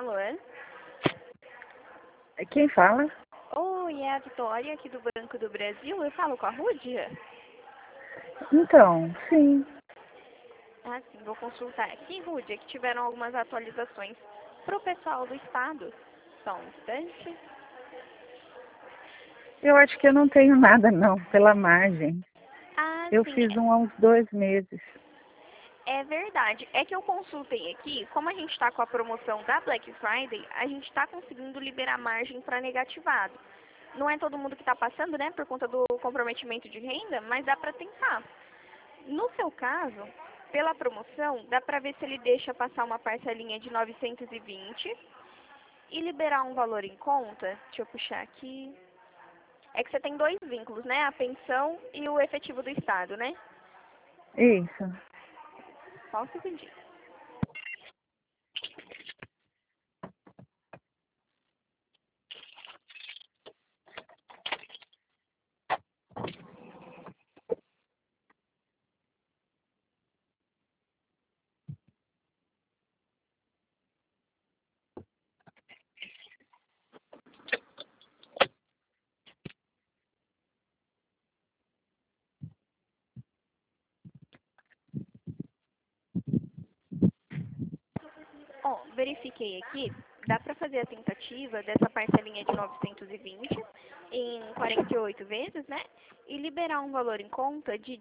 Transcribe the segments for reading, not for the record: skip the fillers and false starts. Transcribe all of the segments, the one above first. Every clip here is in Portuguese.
Alô? Quem fala? Oi, é a Vitória aqui do Banco do Brasil. Eu falo com a Rúdia? Então, sim. Ah, sim, vou consultar aqui, Rúdia, que tiveram algumas atualizações para o pessoal do estado. Só um instante. Eu acho que eu não tenho nada não, pela margem. Ah, Eu sim, fiz um há uns 2 meses. é verdade. É que eu consultei aqui, como a gente está com a promoção da Black Friday, a gente está conseguindo liberar margem para negativado. Não é todo mundo que está passando, né, por conta do comprometimento de renda, mas dá para tentar. No seu caso, pela promoção, dá para ver se ele deixa passar uma parcelinha de 920 e liberar um valor em conta. Deixa eu puxar aqui. É que você tem dois vínculos, né? A pensão e o efetivo do Estado, né? Isso. Só um segundinho. Ó, verifiquei aqui, dá para fazer a tentativa dessa parcelinha de 920 em 48 vezes, né? E liberar um valor em conta de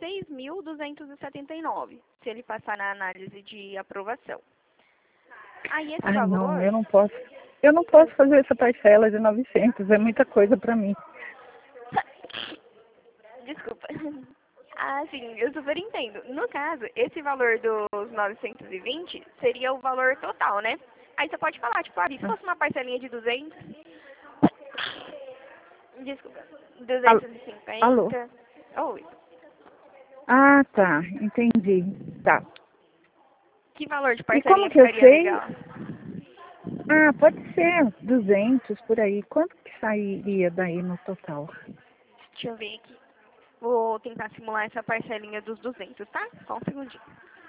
16.279, se ele passar na análise de aprovação. Aí esse Ai, não, valor, eu não posso. Eu não posso fazer essa parcela de 900, é muita coisa para mim. desculpa. Ah, sim, eu super entendo. No caso, esse valor dos 920 seria o valor total, né? Aí você pode falar, tipo, se fosse uma parcelinha de 200, desculpa, Al- Alô? 250, oi, Ah, tá, entendi. Tá. que valor de E como parcelinha que eu ficaria sei? legal? Ah, pode ser 200 por aí. Quanto que sairia daí no total? Deixa eu ver aqui. Vou tentar simular essa parcelinha dos 200, tá? Só um segundinho.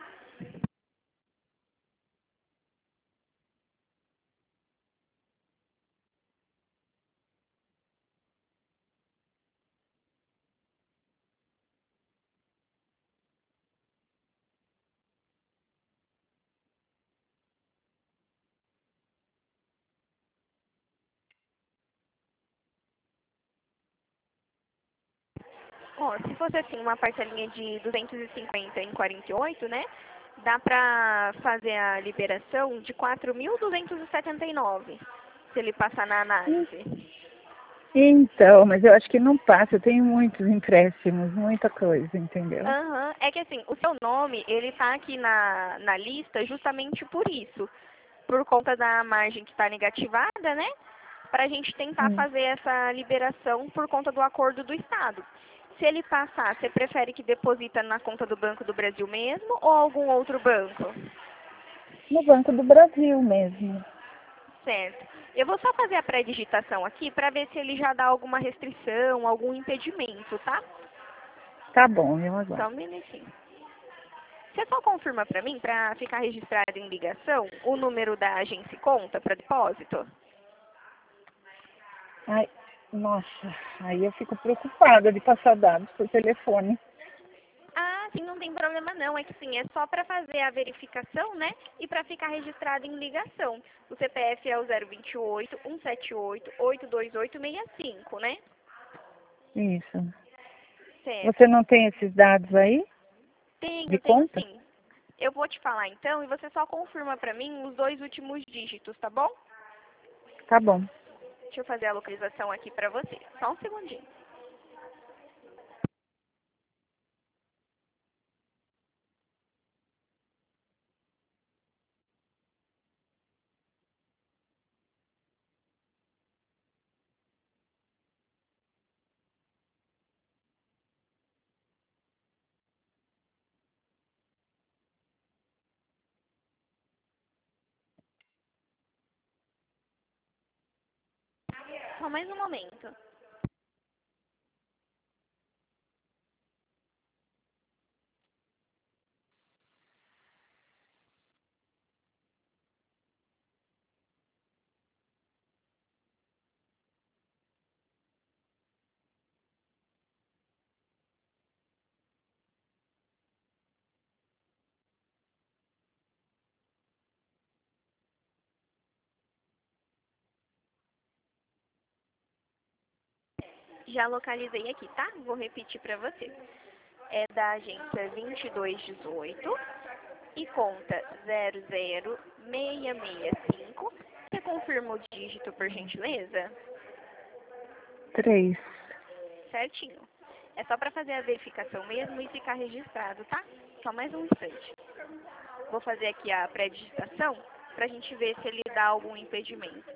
Ó, se fosse assim, uma parcelinha de 250 em 48, né? Dá pra fazer a liberação de 4.279, se ele passar na análise. Então, mas eu acho que não passa. Eu tenho muitos empréstimos, muita coisa, entendeu? Aham, é que assim, o seu nome, ele tá aqui na lista justamente por isso. Por conta da margem que está negativada, né? Para a gente tentar Hum. fazer essa liberação por conta do acordo do Estado. Se ele passar, você prefere que deposita na conta do Banco do Brasil mesmo ou algum outro banco? No Banco do Brasil mesmo. Certo. Eu vou só fazer a pré-digitação aqui para ver se ele já dá alguma restrição, algum impedimento, tá? Tá bom, eu Só aguardo. um minutinho. Você só confirma para mim, para ficar registrado em ligação, o número da agência e conta para depósito? Ai, nossa, aí eu fico preocupada de passar dados por telefone. Ah, sim, não tem problema não. É que sim, é só para fazer a verificação, né? E para ficar registrado em ligação. O CPF é o 028 178 82865, né? Isso. Certo. Você não tem esses dados aí de Tenho conta? sim. Eu vou te falar então e você só confirma para mim os dois últimos dígitos, tá bom? Tá bom. Deixa eu fazer a localização aqui para você. Só um segundinho. Só mais um momento. Já localizei aqui, tá? Vou repetir para você. É da agência 2218 e conta 00665. Você confirma o dígito, por gentileza? 3. Certinho. É só para fazer a verificação mesmo e ficar registrado, tá? Só mais um instante. Vou fazer aqui a pré-digitação para a gente ver se ele dá algum impedimento.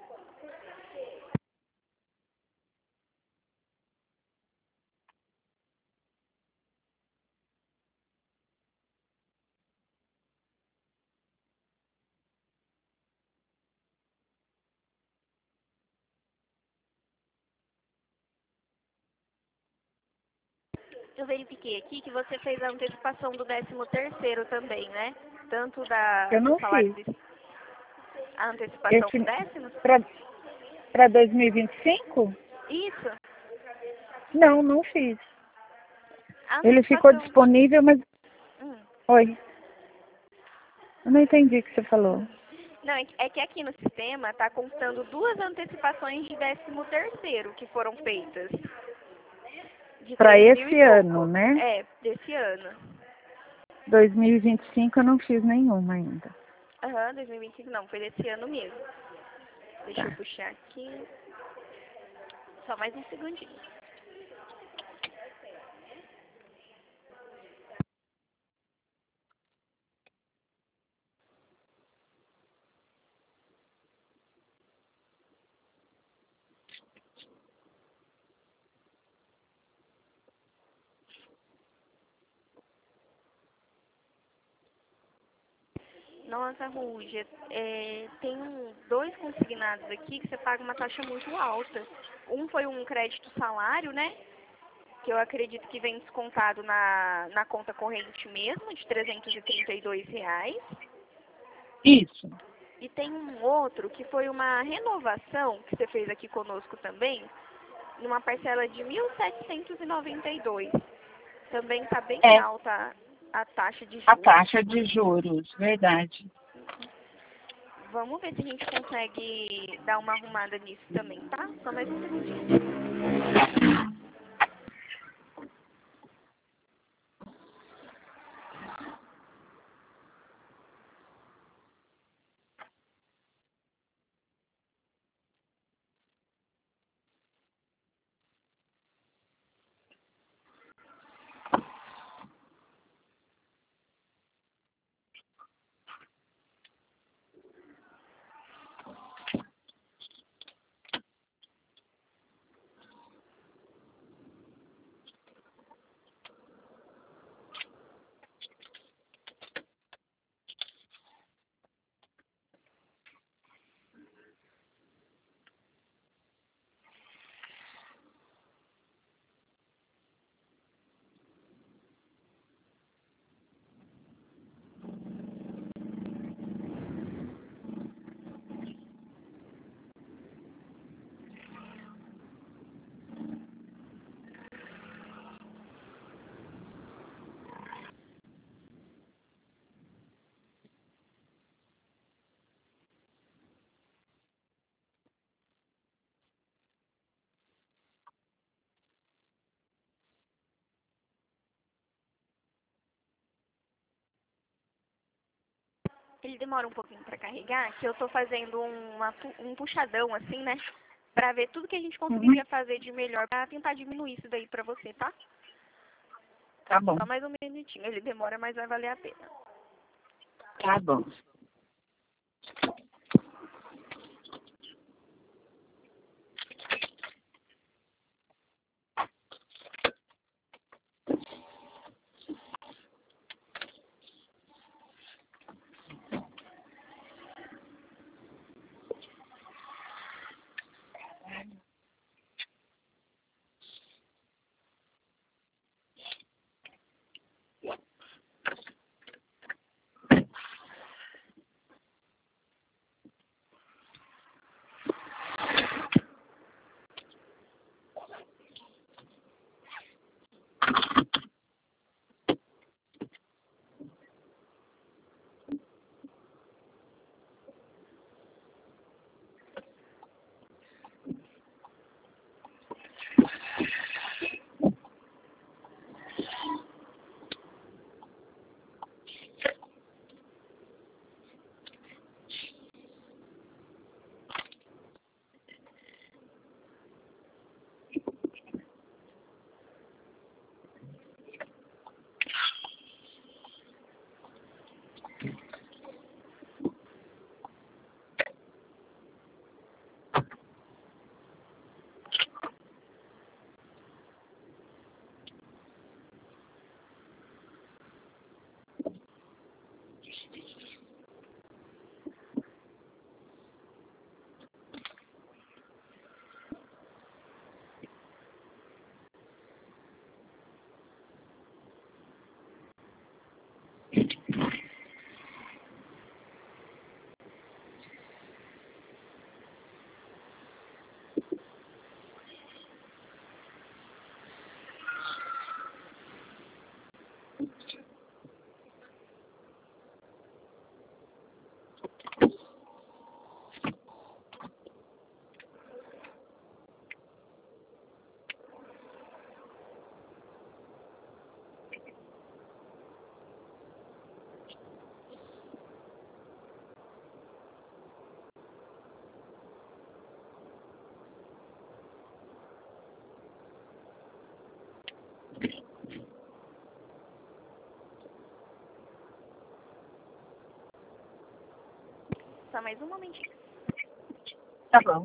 Eu verifiquei aqui que você fez a antecipação do 13º também, né? Tanto Eu do não salário fiz. a antecipação do Esse 10º? para 2025? Isso. Não, não fiz. A Ele ficou antecipação. disponível, mas... Hum. Oi. Eu não entendi o que você falou. Não, é que aqui no sistema está constando duas antecipações de 13º que foram feitas. De Para 3 mil e esse ano, pouco. né? É, desse ano. 2025 eu não fiz nenhuma ainda. Aham, 2025 não, foi desse ano mesmo. Deixa eu Tá. puxar aqui. Só mais um segundinho. Nossa, Ruja, tem dois consignados aqui que você paga uma taxa muito alta. Um foi um crédito salário, né? Que eu acredito que vem descontado na conta corrente mesmo, de R$ 332. Isso. E tem um outro que foi uma renovação que você fez aqui conosco também, numa parcela de 1.792. Também está bem É, alta a taxa de a juros. taxa de juros, verdade. Vamos ver se a gente consegue dar uma arrumada nisso também, tá? Só mais um segundinho. Ele demora um pouquinho para carregar, que eu tô fazendo um puxadão assim, né? Pra ver tudo que a gente Uhum. conseguiria fazer de melhor pra tentar diminuir isso daí pra você, tá? Tá bom, Só mais um minutinho. Ele demora, mas vai valer a pena. tá bom. Só mais um momentinho. Tá bom.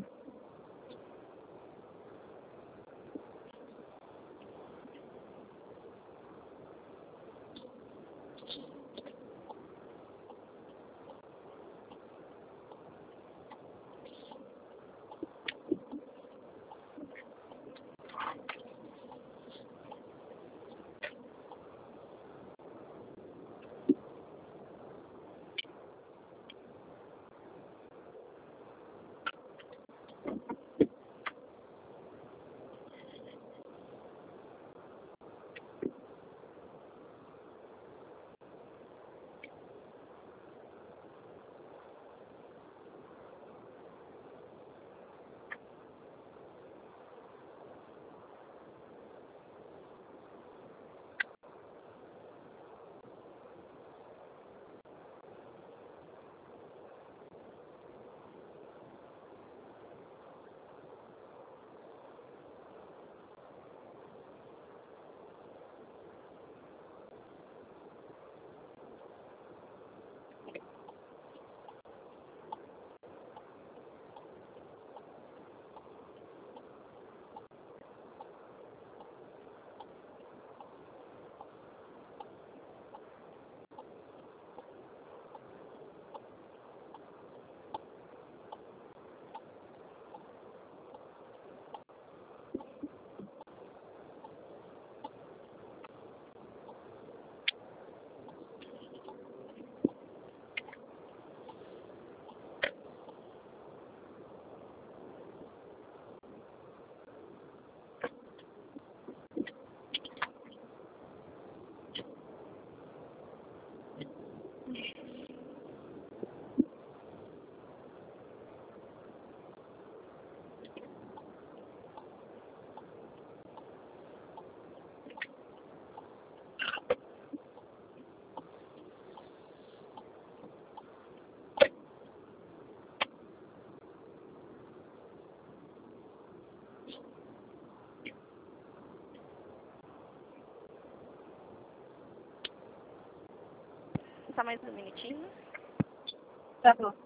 Só mais um minutinho. Tá bom.